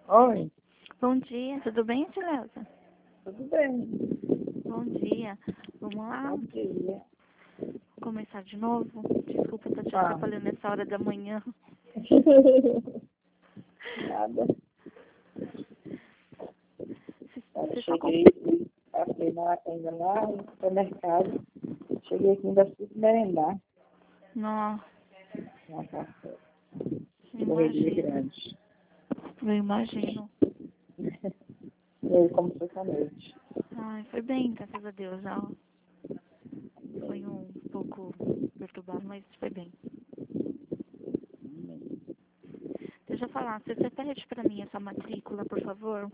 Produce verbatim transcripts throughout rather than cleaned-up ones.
Oi, Bom dia, tudo bem, Sileuza? tudo bem? Bom dia. Vamos lá? Bom dia. Começar de novo? Desculpa estar te Ah. atrapalhando nessa hora da manhã. Nada. Você, Eu você só com... cheguei, fui, passei na, ainda lá no supermercado. Cheguei aqui ainda fui merendar. Não, Uma café. eu Correria imagino. grande. Eu imagino. E aí, como foi com a noite? Ai, foi bem, graças a Deus. Ó. Foi um pouco perturbado, mas foi bem. Deixa eu falar, você repete pra mim essa matrícula, por favor?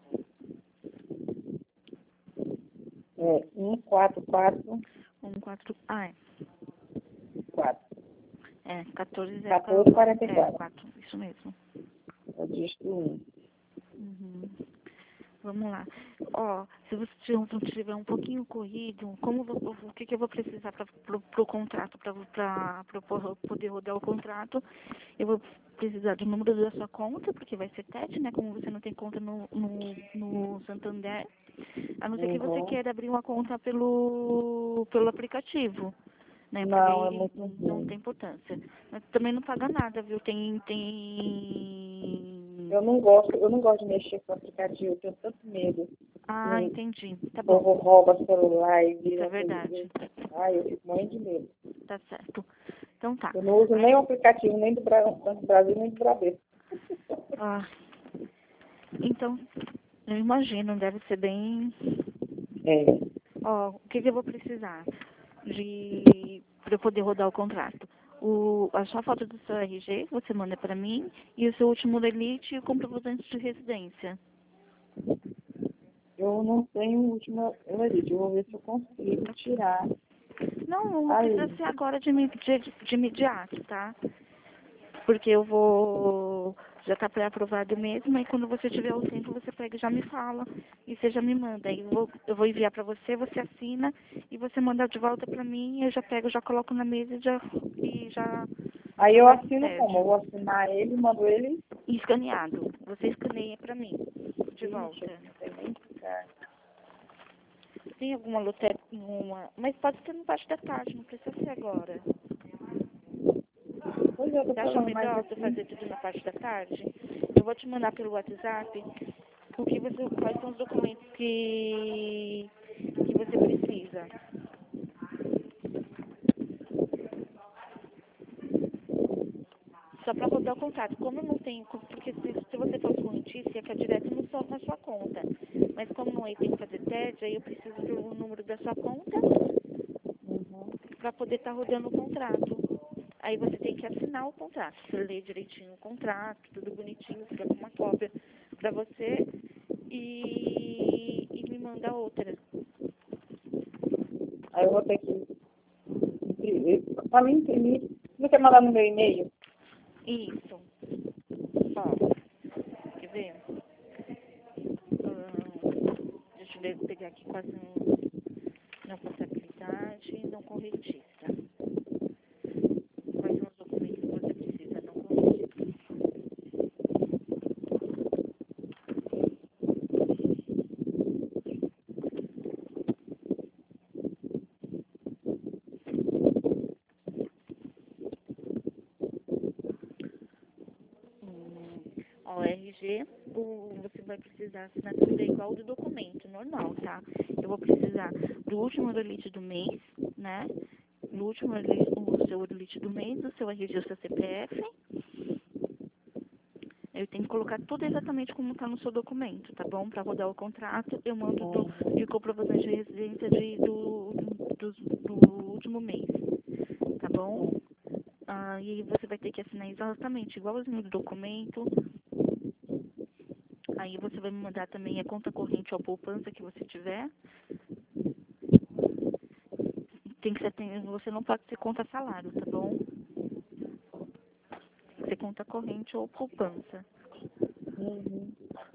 É, um, quatro, quatro, Um, quatro... Ah, é. quatro. É, quatorze, quatorze, quarenta e é, quatro. quatro, isso mesmo. É o dígito um. Uhum. Vamos lá. Ó, se você tiver tiver um pouquinho corrido, como vou- o que, que eu vou precisar para o contrato, para poder rodar o contrato? Eu vou precisar do número da sua conta, porque vai ser TED, né? Como você não tem conta no, no, no Santander. A não ser que você Uhum. queira abrir uma conta pelo, pelo aplicativo, né? Porque Não, é daí muito não ruim. tem importância. Mas também não paga nada, viu? Tem, tem... Eu não gosto, eu não gosto de mexer com o aplicativo, eu tenho tanto medo. Ah, Hum. entendi. Tá O bom. povo rouba celular e Isso vira é aquele. verdade. Ai, eu fico morrendo de medo. Tá certo. Então tá. Eu não uso nem Aí, o aplicativo, nem do Bra- Banco do Brasil, nem do Bradesco. ah, então, eu imagino, deve ser bem... É. Ó, o que, que eu vou precisar de para eu poder rodar o contrato? O, a sua foto do seu R G, você manda pra mim, e o seu último elite e o comprovante de residência. Eu não tenho o último elite. Eu vou ver se eu consigo tirar. Não, não Aí. precisa ser agora de, imi- de, de imediato, tá? Porque eu vou... Já tá pré-aprovado mesmo, aí quando você tiver o tempo, você pega e já me fala. E você já me manda. Aí eu vou, eu vou enviar pra você, você assina, e você manda de volta pra mim, eu já pego, já coloco na mesa e já... E já, Aí já eu vai pro assino como? Eu TED. vou assinar ele, mando ele. E escaneado. Você escaneia pra mim, de Ixi, volta. eu não sei nem ficar. Tem alguma lotérica, uma... Mas pode ser no parte da tarde, não precisa ser agora. Pois é, eu tô Você acha falando mais melhor você aqui. fazer tudo na parte da tarde? Eu vou te mandar pelo WhatsApp o que você, quais são os documentos que, que você precisa. Só para rodar o contrato. Como eu não tenho, porque se, se você fosse correntícia, ia ficar direto no seu, na sua conta. Mas como não é, tem que fazer TED, aí eu preciso do número da sua conta Uhum. para poder estar rodando o contrato. Aí você tem que assinar o contrato. Você lê direitinho o contrato, tudo bonitinho, fica com uma cópia para você e, e me manda outra. Aí eu vou ter que imprimir. Pra mim imprimir. Você quer mandar no meu e-mail? Isso. Ó, quer ver? Hum, deixa eu ver, pegar aqui quase um, não contabilidade, não corretista. Quais são os documentos que você precisa, não corretista? Hum, ó, R G, o, você vai precisar assinar tudo é igual do documento, normal, tá? Eu vou precisar do último elite do mês, né? No último elite, o seu elite do mês, o seu R G, o seu C P F. Eu tenho que colocar tudo exatamente como está no seu documento, tá bom? Para rodar o contrato, eu mando do, Uhum. de comprovante de residência de, do, do, do último mês, tá bom? Ah, e você vai ter que assinar exatamente igualzinho do documento. Aí você vai me mandar também a conta corrente ou poupança que você tiver. Tem que ser, tem, você não pode ser conta salário, tá bom? Tem que ser conta corrente ou poupança. Uhum.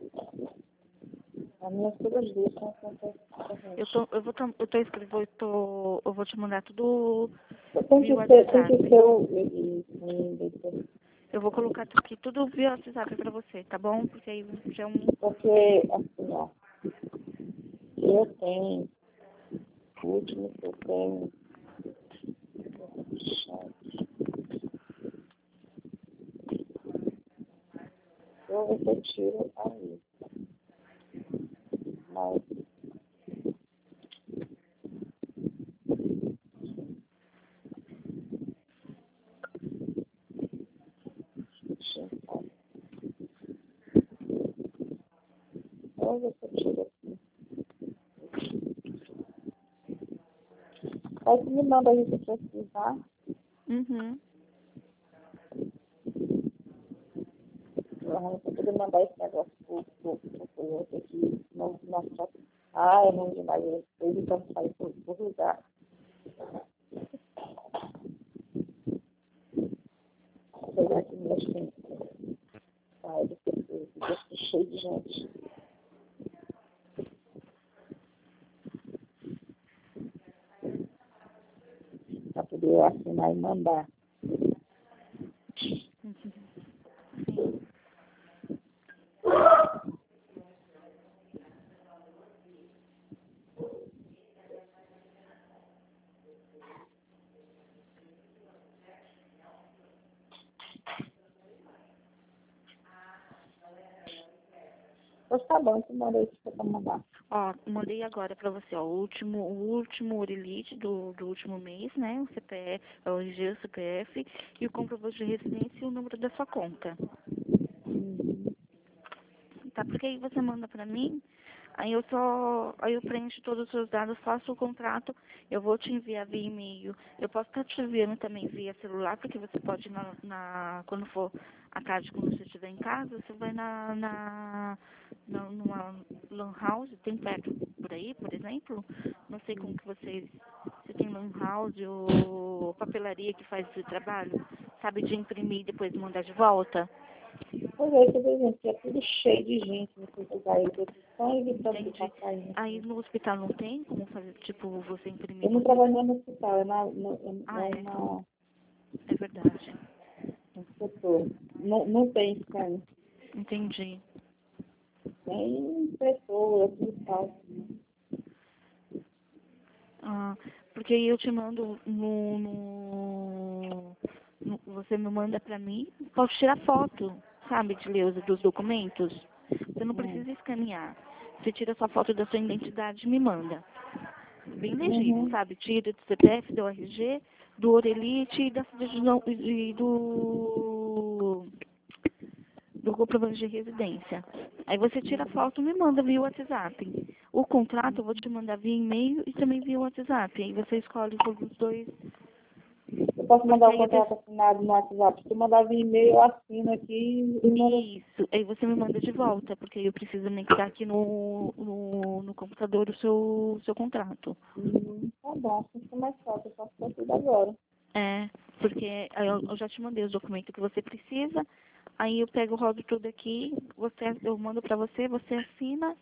As minhas todas duas são contas Eu correntes. tô, eu vou, tô- eu tô escrevendo, eu tô, eu vou te mandar tudo Tem via que ser, tem que WhatsApp. ser o. o- o- Eu vou colocar aqui tudo via WhatsApp pra você, tá bom? Porque aí já é um... Porque, assim, ó, eu tenho, o último que eu tenho, eu vou ver se eu tiro aí. Mas, deixa eu ver. Eu vou ver se eu tiro aqui. Aí você me manda aí se precisar. Uhum. Eu vou poder mandar esse negócio pro, pro, pro, pro outro aqui. Não, não, só... Ah, é ruim demais. Eu estou evitando sair por, por lugar. Apesar que meus tem sai do pessoas, fica cheio de gente. Para poder assinar e mandar. Sim. Pois tá bom, então manda isso para mandar. Ó, mandei agora pra você, ó, o último, o último Orelite do, do último mês, né? O C P F, o R G, o C P F e o comprovante de residência e o número da sua conta. Uhum. Tá? Porque aí você manda pra mim, aí eu só, aí eu preencho todos os seus dados, faço o contrato, eu vou te enviar via e-mail. Eu posso estar te enviando também via celular, porque você pode ir na, na quando for à tarde, quando você estiver em casa, você vai na, na, na numa lan house, tem perto por aí, por exemplo. Não sei como que vocês, se tem lan house ou papelaria que faz esse trabalho, sabe, de imprimir e depois mandar de volta. Pois é, por exemplo, que é tudo cheio de gente nesses lugares. Eu tô só evitando de Entendi. passar aí. Aí no hospital não tem como fazer, tipo, você imprimir Eu no não hospital? trabalho no hospital, é na, na, Ah, é é. na, É verdade. no setor. Não, não tem scan. Entendi. Tem impressora, tudo tal. Ah, porque aí eu te mando no, no, no- você me manda pra mim, pode tirar foto, sabe, de ler os dos documentos. Você não Hum. precisa escanear. Você tira sua foto da sua identidade e me manda. Bem legível, Uhum. sabe? Tira do C P F, do R G, do Orelite e da, de- de- do do comprovante de residência. Aí você tira a foto e me manda via WhatsApp. O contrato eu vou te mandar via e-mail e também via WhatsApp. Aí você escolhe sobre os dois. Eu posso Porque mandar o aí eu contrato preciso... assinado no WhatsApp. Se eu mandar via e-mail, eu assino aqui e mando. Isso. Aí você me manda de volta, porque aí eu preciso anexar aqui no, no, no computador o seu, o seu contrato. Hum, tá bom, assim fica mais fácil. Eu posso fazer tudo agora. É, porque aí eu, eu já te mandei os documentos que você precisa. Aí eu pego, rodo tudo aqui, você, eu mando pra você, você assina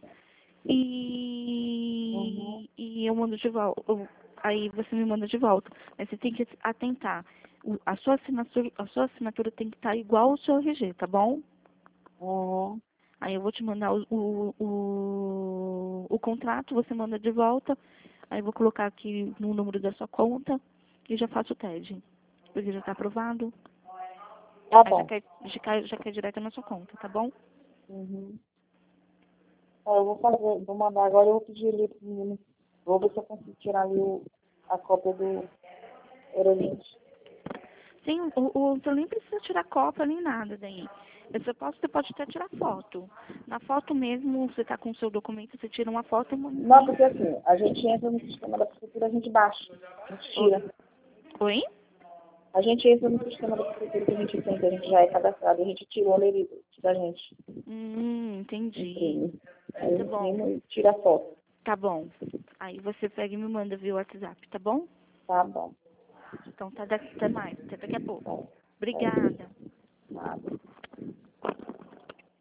Uhum. e, e eu mando de volta. Aí você me manda de volta. Mas você tem que atentar. O- a, sua assinatura, a sua assinatura tem que estar igual ao seu R G, tá bom? Uhum. Aí eu vou te mandar o, o, o, o contrato, você manda de volta. Aí eu vou colocar aqui no número da sua conta e já faço o T E D. Porque já está aprovado. Tá Aí já bom. cai, já cai, já cai direto na sua conta, tá bom? Uhum. É, eu vou fazer, vou mandar agora, eu vou pedir ali pro menino. Vou ver se eu consigo tirar ali o, a cópia do Eurolink. Sim, o, o, você nem precisa tirar cópia nem nada daí. Você pode, você pode até tirar foto. Na foto mesmo, você está com o seu documento, você tira uma foto e... Não, porque assim, a gente entra no sistema da prefeitura, a gente baixa, a gente tira. Oi? A gente entra no sistema da prefeitura que a gente tem, que a gente já é cadastrado, a gente tirou o lerito da gente, Hum, entendi. imprime. Aí Tá bom, imprime e tira a foto. tá bom. Aí você pega e me manda via WhatsApp, tá bom? Tá bom. Então tá, da- até mais, até daqui a Tá, pouco. tá, Obrigada. nada.